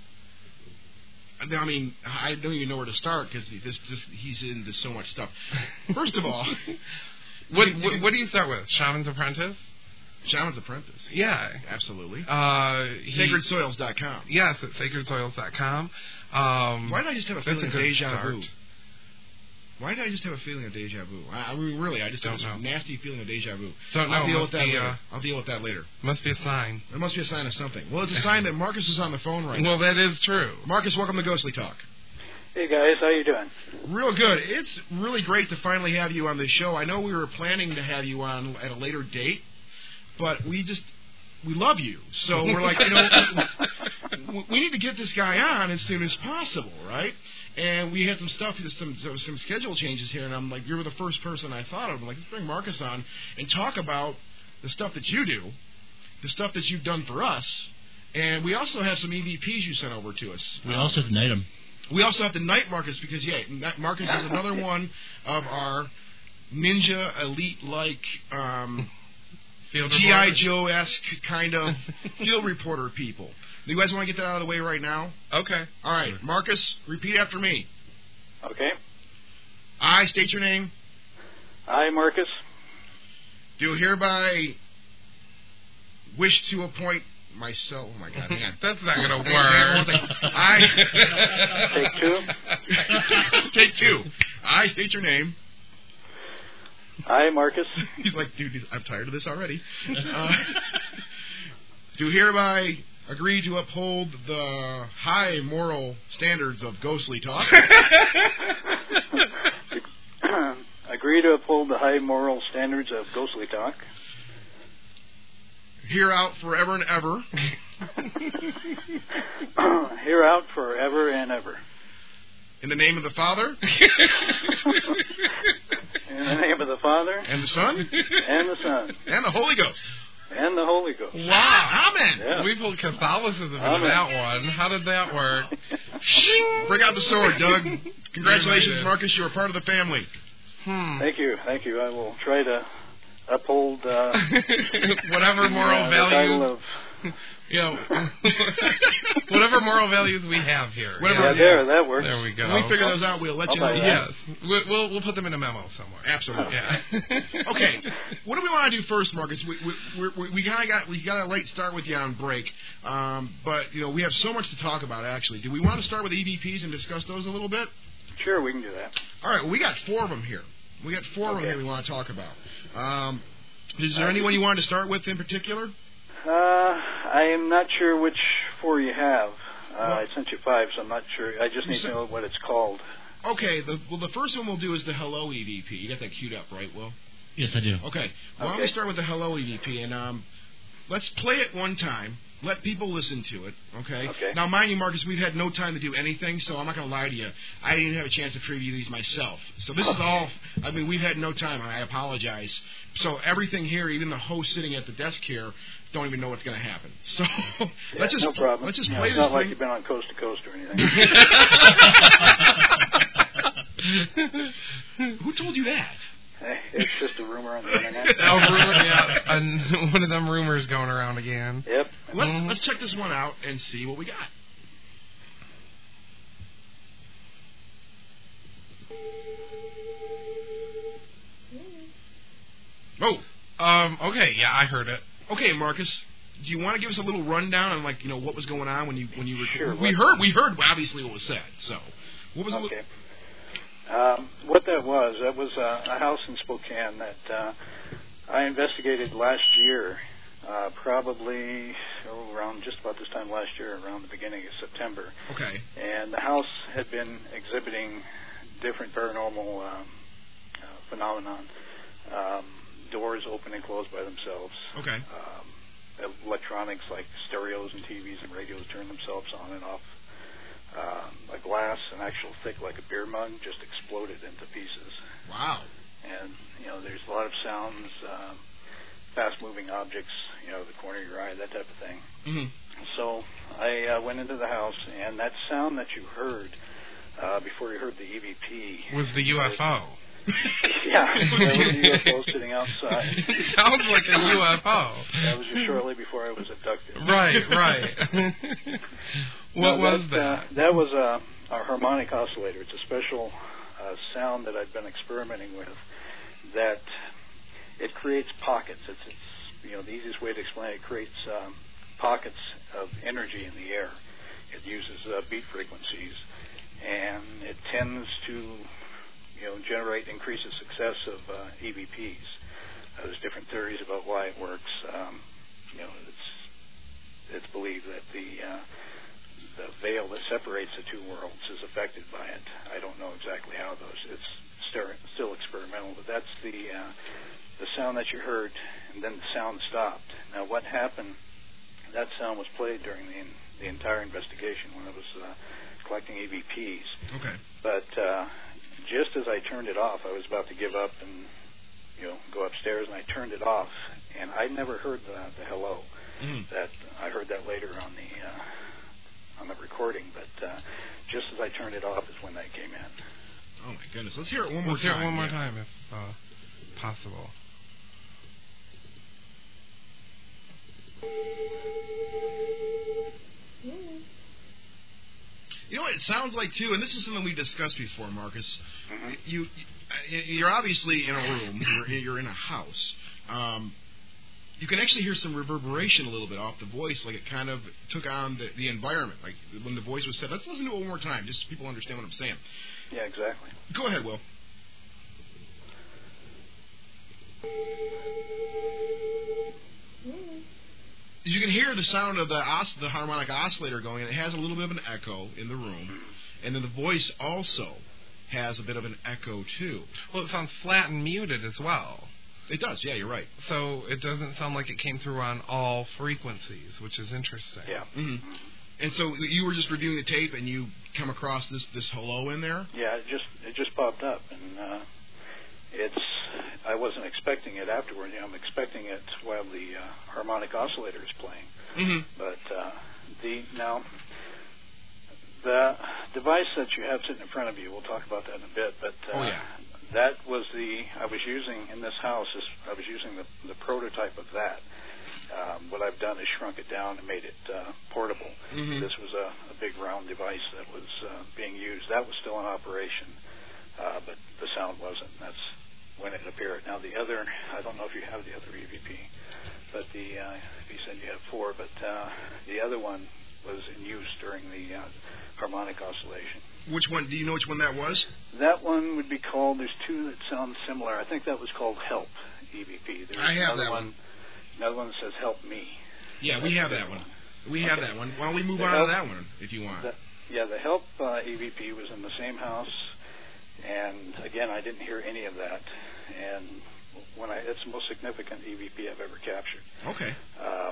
I mean, I don't even know where to start because he's into so much stuff. First of all... What do you start with? Shaman's Apprentice? Shaman's Apprentice. Yeah. Absolutely. SacredSoils.com. Yes, at SacredSoils.com. Why did I just have a feeling of deja vu? Why did I just have a feeling of deja vu? I mean, really, I just have a nasty feeling of deja vu. I'll deal with that later. I'll deal with that later. Must be a sign. It must be a sign of something. Well, it's a sign that Marcus is on the phone right now. Well, that is true. Marcus, welcome to Ghostly Talk. Hey, guys. How you doing? Real good. It's really great to finally have you on the show. I know we were planning to have you on at a later date, but we love you. So we're like, we need to get this guy on as soon as possible, right? And we had some stuff, some schedule changes here, and I'm like, you're the first person I thought of. I'm like, let's bring Marcus on and talk about the stuff that you do, the stuff that you've done for us, and we also have some EVPs you sent over to us. We also have to night them. We also have to night Marcus because, Marcus is another one of our ninja elite-like G.I. Joe-esque kind of field reporter people. Do you guys want to get that out of the way right now? Okay. All right. Sure. Marcus, repeat after me. Okay. I state your name. I, Marcus. Do hereby wish to appoint myself. Oh my God, man. That's not going to work. Take two. Take two. I state your name. I, Marcus. He's like, dude, I'm tired of this already. Do hereby agree to uphold the high moral standards of Ghostly Talk. Agree to uphold the high moral standards of Ghostly Talk. Hear out forever and ever. Hear out forever and ever. In the name of the Father. In the name of the Father. And the Son. And the Son. And the Holy Ghost. And the Holy Ghost. Wow. Amen. Yeah. We pulled Catholicism in that one. How did that work? Bring out the sword, Doug. Congratulations, Marcus. You are part of the family. Thank you. Thank you. I will try to uphold whatever moral values. Whatever moral values we have here. That works. There we go. When we figure those out, we'll let you know. Yes, we'll put them in a memo somewhere. Absolutely. Yeah. Okay. What do we want to do first, Marcus? We got a late start with you on break, but we have so much to talk about. Actually, do we want to start with EVPs and discuss those a little bit? Sure, we can do that. All right. Well, we got 4 of them here. We got 4 of them here we want to talk about. Is there anyone you wanted to start with in particular? I am not sure which 4 you have. I sent you 5, so I'm not sure. I just need to know what it's called. Okay. The first one we'll do is the Hello EVP. You got that queued up, right, Will? Yes, I do. Okay. Why don't we start with the Hello EVP, and let's play it one time. Let people listen to it, okay? Okay. Now, mind you, Marcus, we've had no time to do anything, so I'm not going to lie to you. I didn't even have a chance to preview these myself. So this is all, I mean, we've had no time. I apologize. So everything here, even the host sitting at the desk here, don't even know what's going to happen. So let's just no problem. Let's just play this It's not thing. like you've been on Coast to Coast or anything. Who told you that? Hey, it's just a rumor on the internet. One of them rumors going around again. Yep. Let's check this one out and see what we got. Oh. Okay. Yeah, I heard it. Okay, Marcus. Do you want to give us a little rundown on what was going on when you were? Sure. We heard obviously what was said. So what was okay. What that was a house in Spokane that I investigated last year, probably around just about this time last year, around the beginning of September. Okay. And the house had been exhibiting different paranormal phenomenon. Doors open and close by themselves. Okay. Electronics like stereos and TVs and radios turn themselves on and off. A glass, an actual thick like a beer mug, just exploded into pieces. Wow. And, there's a lot of sounds, fast-moving objects, the corner of your eye, that type of thing. Mm-hmm. So I went into the house, and that sound that you heard before you heard the EVP... was the UFO. Yeah, that was a UFO sitting outside. Sounds like a UFO. That was just shortly before I was abducted. Right. What was that? That was a harmonic oscillator. It's a special sound that I've been experimenting with. That it creates pockets. It's the easiest way to explain it. It creates pockets of energy in the air. It uses beat frequencies, and it tends to generate increases success of EVPs. There's different theories about why it works. It's believed that the veil that separates the two worlds is affected by it. I don't know exactly how it's still experimental, but that's the sound that you heard, and then the sound stopped. Now, what happened? That sound was played during the entire investigation when I was collecting EVPs. Okay. But just as I turned it off, I was about to give up and go upstairs, and I turned it off, and I never heard the hello. Mm-hmm. That I heard that later on the recording, but just as I turned it off is when that came in. Oh my goodness! Let's hear it one more time. Let's hear it one more time, if possible. You know what it sounds like too, and this is something we discussed before, Marcus. Mm-hmm. You're obviously in a room. You're in a house. You can actually hear some reverberation a little bit off the voice, like it kind of took on the environment. Like when the voice was said. Let's listen to it one more time, just so people understand what I'm saying. Yeah, exactly. Go ahead, Will. You can hear the sound of the harmonic oscillator going, and it has a little bit of an echo in the room. And then the voice also has a bit of an echo, too. Well, it sounds flat and muted as well. It does, yeah, you're right. So it doesn't sound like it came through on all frequencies, which is interesting. Yeah. Mm-hmm. And so you were just reviewing the tape, and you come across this hello in there? Yeah, it just popped up, and I wasn't expecting it afterward. I'm expecting it while the harmonic oscillator is playing. Mm-hmm. But now the device that you have sitting in front of you, we'll talk about that in a bit. But that was I was using in this house. I was using the prototype of that. What I've done is shrunk it down and made it portable. Mm-hmm. This was a big round device that was being used. That was still in operation, but the sound wasn't. That's when it appeared. Now the other, I don't know if you have the other EVP, but you said you have 4, but the other one was in use during the harmonic oscillation. Which one? Do you know which one that was? That one would be called, there's 2 that sound similar. I think that was called Help EVP. I have that one. Another one that says Help Me. Yeah, we have that one. We have that one. Why don't we move on to that one, if you want? The Help EVP was in the same house, and again, I didn't hear any of that. And it's the most significant EVP I've ever captured. Okay.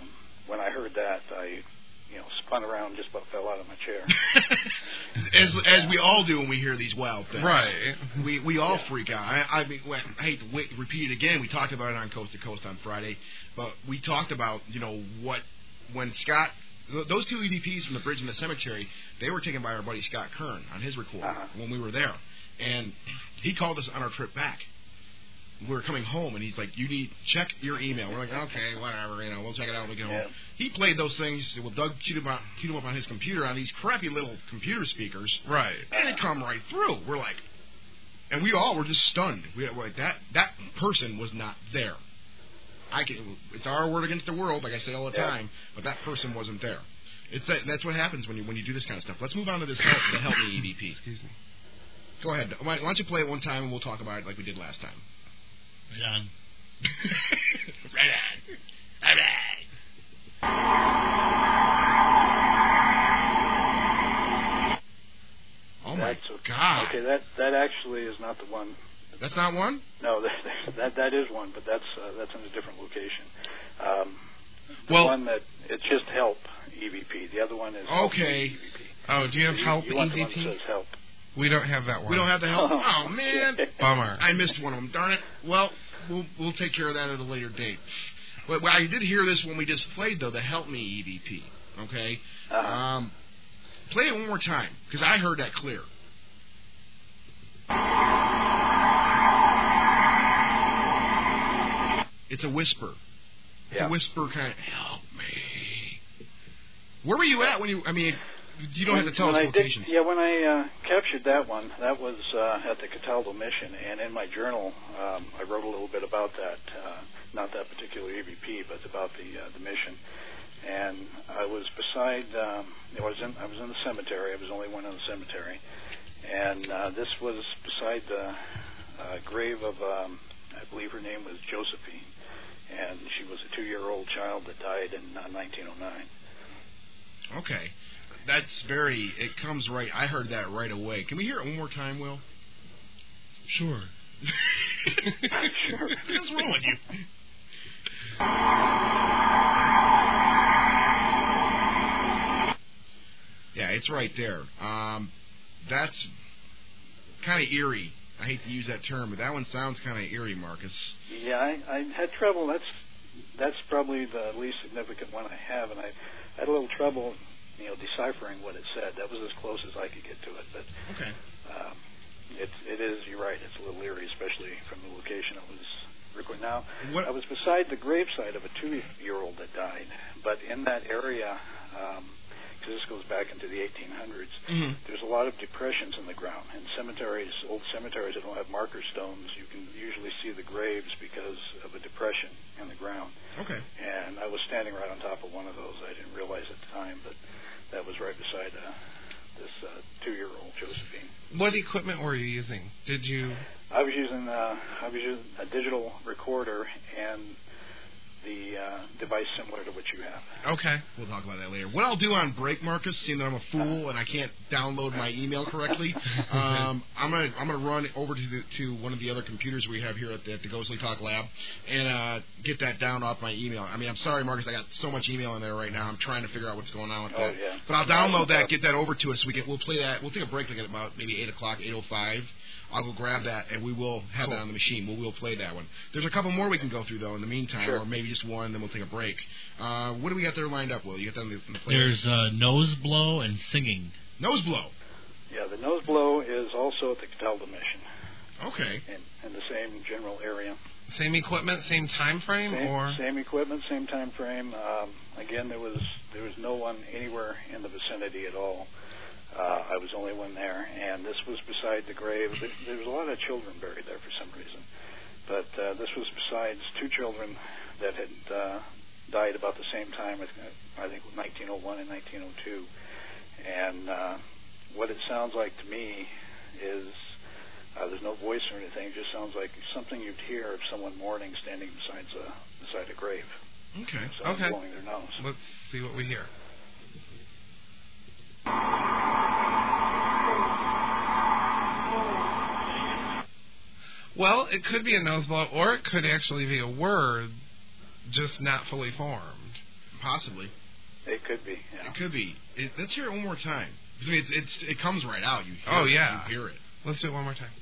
when I heard that, I spun around and just about fell out of my chair. as we all do when we hear these wild things. Right. We all freak out. I mean, I hate to repeat it again. We talked about it on Coast to Coast on Friday, but we talked about, when Scott, those two EVPs from the bridge in the cemetery, they were taken by our buddy Scott Kern on his recorder when we were there. And he called us on our trip back. We were coming home, and he's like, "You need check your email." We're like, "Okay, whatever, we'll check it out when we get home." He played those things. Well, Doug queued them up on his computer on these crappy little computer speakers, right? And they come right through. We're like, and we all were just stunned. We were like, that person was not there. It's our word against the world, like I say all the time, but that person wasn't there. That's what happens when you do this kind of stuff. Let's move on to this the Help Me EVP. Excuse me. Go ahead. Why don't you play it one time and we'll talk about it like we did last time. Right on. Right on. All right. Oh my God. Okay, that actually is not the one. That's not one? No, that is one, but that's in a different location. The one that it's just Help EVP. The other one is okay. EVP. Oh, do you have Help you want EVP? The one that says Help. We don't have that one. We don't have the Help. Oh man, bummer. I missed one of them. Darn it. Well, we'll take care of that at a later date. But I did hear this when we just played though, the Help Me EVP. Okay. Play it one more time because I heard that clear. It's a whisper. It's a whisper kind of, help me. Where were you at when you, you don't have to tell us locations. When I captured that one, that was at the Cataldo Mission, and in my journal, I wrote a little bit about that, not that particular EVP, but about the mission. And I was beside, I was in the cemetery. I was the only one in the cemetery. And this was beside the grave of, I believe her name was Josephine. And she was a 2-year-old child that died in 1909. Okay. It comes right, I heard that right away. Can we hear it one more time, Will? Sure. Sure. What's wrong with you? Yeah, it's right there. That's kind of eerie. I hate to use that term, but that one sounds kind of eerie, Marcus. Yeah, I had trouble. That's probably the least significant one I have, and I had a little trouble, deciphering what it said. That was as close as I could get to it. But okay, it is. You're right. It's a little eerie, especially from the location it was recorded. Now, I was beside the gravesite of a 2-year-old that died, but in that area. Because this goes back into the 1800s, there's a lot of depressions in the ground. In old cemeteries that don't have marker stones, you can usually see the graves because of a depression in the ground. Okay. And I was standing right on top of one of those. I didn't realize at the time, but that was right beside this 2-year-old Josephine. What equipment were you using? I was using a digital recorder and the device similar to what you have. Okay. We'll talk about that later. What I'll do on break, Marcus, seeing that I'm a fool and I can't download my email correctly, I'm gonna run over to one of the other computers we have here at the Ghostly Talk Lab and get that down off my email. I'm sorry, Marcus, I got so much email in there right now. I'm trying to figure out what's going on with that. Yeah. But I'll download that, get that over to us. We'll play that. We'll take a break like at about maybe 8 o'clock, 8:05. I'll go grab that, and we will have that on the machine. We'll play that one. There's a couple more we can go through, though, in the meantime, or maybe just one, then we'll take a break. What do we got there lined up, Will? You got that in the play? There's nose blow and singing. Nose blow? Yeah, the nose blow is also at the Cataldo Mission. Okay. In the same general area. Same equipment, same time frame, same equipment, same time frame. Again, there was no one anywhere in the vicinity at all. I was the only one there, and this was beside the grave. There was a lot of children buried there for some reason, but this was besides 2 children that had died about the same time. I think 1901 and 1902. And what it sounds like to me is there's no voice or anything. It just sounds like something you'd hear of someone mourning standing beside a grave. Okay. Someone blowing their nose. Let's see what we hear. Well, it could be a nose blow, or it could actually be a word, just not fully formed. possibly. It could be. Yeah. It could be. Let's hear it one more time. I mean, it comes right out. You hear yeah. You hear it. Let's do it one more time.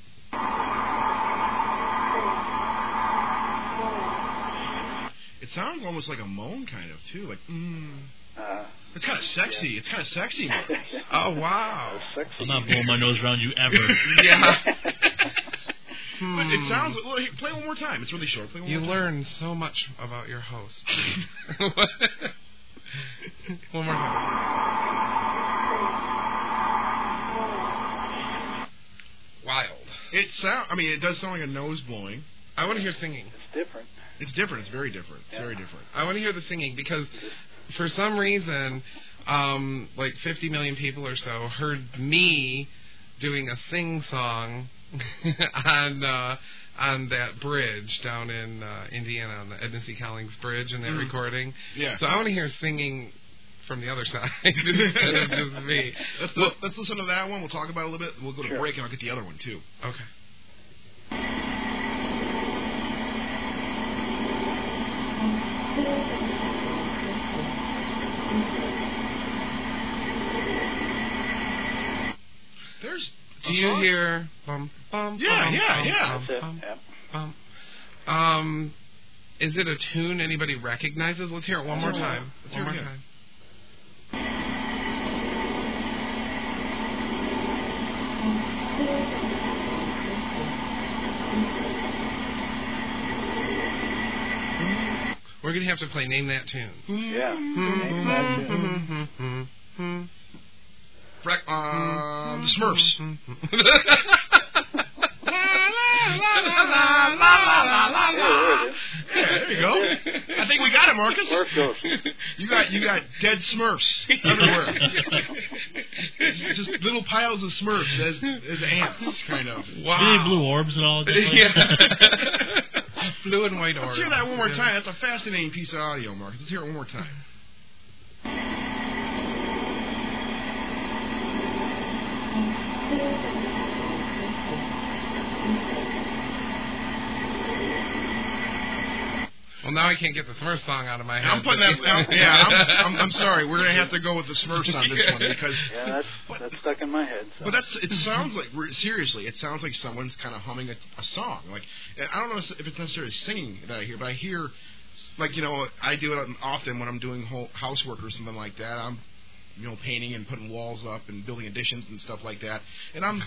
It sounds almost like a moan, kind of, too. Like, it's kind of sexy. Yeah. It's kind of sexy. Oh, wow. I'm not blowing my nose around you ever. Yeah. But it sounds... Well, play one more time. It's really short. Play one more time. You learn so much about your host. One more time. Wild. It does sound like a nose blowing. I want to hear singing. It's different. It's different. It's very different. It's very different. I want to hear the singing because for some reason, like 50 million people or so heard me doing a sing song on that bridge down in Indiana, on the Edna C. Collins Bridge, and that recording. Yeah. So I want to hear singing from the other side instead of just me. Let's listen to that one. We'll talk about it a little bit. We'll go to break, and I'll get the other one, too. Okay. Do you hear bum bum? Yeah. Is it a tune anybody recognizes? Let's hear it one more time. One more time. We're gonna have to play Name That Tune. Yeah. Name That Tune. The Smurfs. There you go. I think we got it, Marcus. Smurf Ghost. You got dead Smurfs everywhere. It's just little piles of Smurfs as ants, kind of. Wow. Big blue orbs and all that. Yeah. Blue and white orbs. Let's hear that one more time. That's a fascinating piece of audio, Marcus. Let's hear it one more time. Well, now I can't get the Smurfs song out of my head. I'm putting that. I'm sorry. We're gonna have to go with the Smurfs on this one because that's stuck in my head. So. But it sounds like seriously. It sounds like someone's kind of humming a song. Like I don't know if it's necessarily singing that I hear, but I hear, like I do it often when I'm doing housework or something like that. I'm painting and putting walls up and building additions and stuff like that. And I'm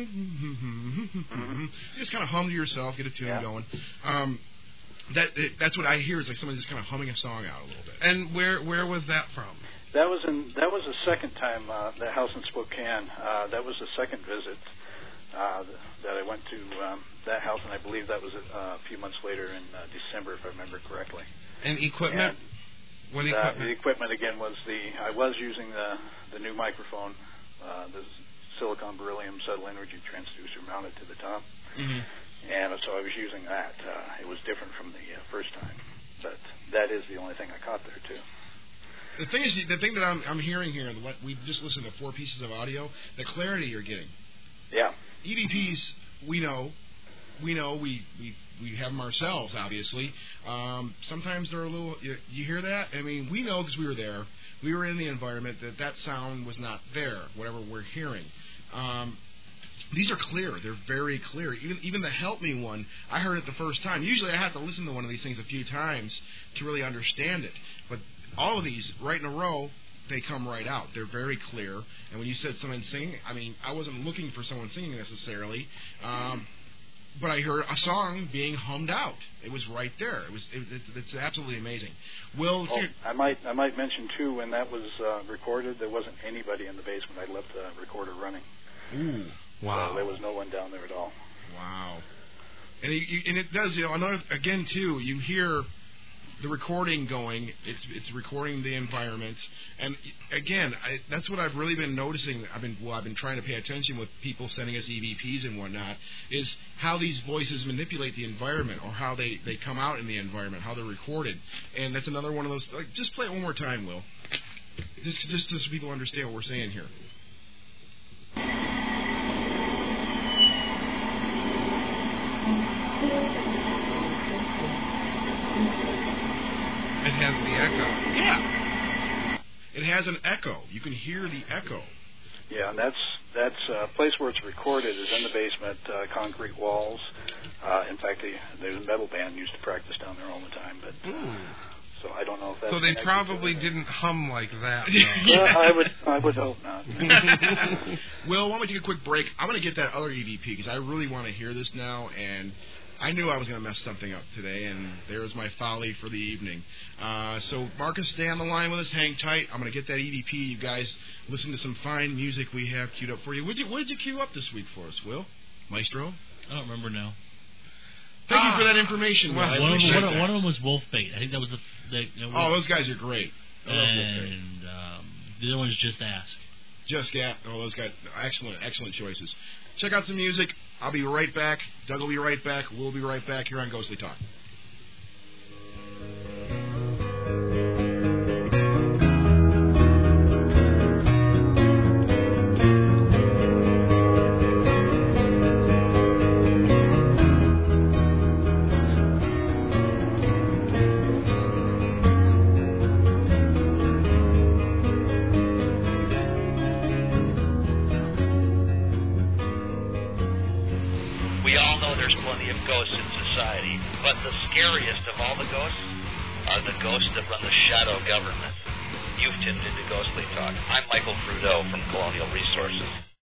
just kind of hum to yourself, get a tune going. That's what I hear is like someone just kind of humming a song out a little bit. And where was that from? That was the second time the house in Spokane. That was the second visit that I went to that house, and I believe that was a few months later in December, if I remember correctly. And equipment. What equipment? The equipment again was I was using the new microphone, the silicon beryllium subtle energy transducer mounted to the top. Mm-hmm. And so I was using that. It was different from the first time, but that is the only thing I caught there too. The thing that I'm hearing here, we've just listened to 4 pieces of audio. The clarity you're getting. Yeah. EVPs, we know, we have them ourselves, obviously. Sometimes they're a little. You hear that? I mean, we know because we were there. We were in the environment that sound was not there. Whatever we're hearing. These are clear. They're very clear. Even the Help Me one, I heard it the first time. Usually I have to listen to one of these things a few times to really understand it. But all of these, right in a row, they come right out. They're very clear. And when you said someone singing, I mean, I wasn't looking for someone singing necessarily, but I heard a song being hummed out. It was right there. It's absolutely amazing. I might mention too, when that was recorded, there wasn't anybody in the basement. I left the recorder running. Ooh. Wow. So there was no one down there at all. Wow. And it does, another, again, too, you hear the recording going. It's recording the environment. And, again, that's what I've really been noticing. I've been trying to pay attention with people sending us EVPs and whatnot, is how these voices manipulate the environment or how they come out in the environment, how they're recorded. And that's another one of those. Just play it one more time, Will. Just so people understand what we're saying here. It has the echo. Yeah. It has an echo. You can hear the echo. Yeah, and that's a place where it's recorded is in the basement, concrete walls. In fact, the metal band used to practice down there all the time, but so I don't know if that's... So they probably didn't hum like that. Yeah, I would hope not. Will, why don't we take a quick break? I'm going to get that other EVP because I really want to hear this now, and I knew I was going to mess something up today, and there was my folly for the evening. So, Marcus, stay on the line with us. Hang tight. I'm going to get that EVP. You guys listen to some fine music we have queued up for you. What did you queue up this week for us, Will? Maestro? I don't remember now. Thank you for that information, Will. One of them was Wolfbait. I think that was those guys are great. I love Wolfbait. And the other one's Just Ask. Just Gap. Oh, those guys, excellent choices. Check out some music. I'll be right back. Doug will be right back. We'll be right back here on Ghostly Talk. But the scariest of all the ghosts are the ghosts that run the shadow government. You've tuned into Ghostly Talk. I'm Michael Trudeau from Colonial Resources.